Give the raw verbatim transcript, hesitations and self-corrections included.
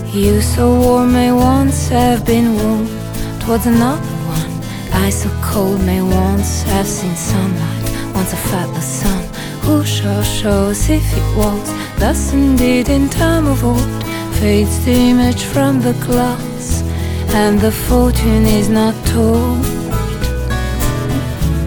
You so warm may once have been warm towards another one. I so cold may once have seen sunlight. Once I felt the sun who shall show us if it was thus indeed in time of old. Fades the image from the glass, and the fortune is not told.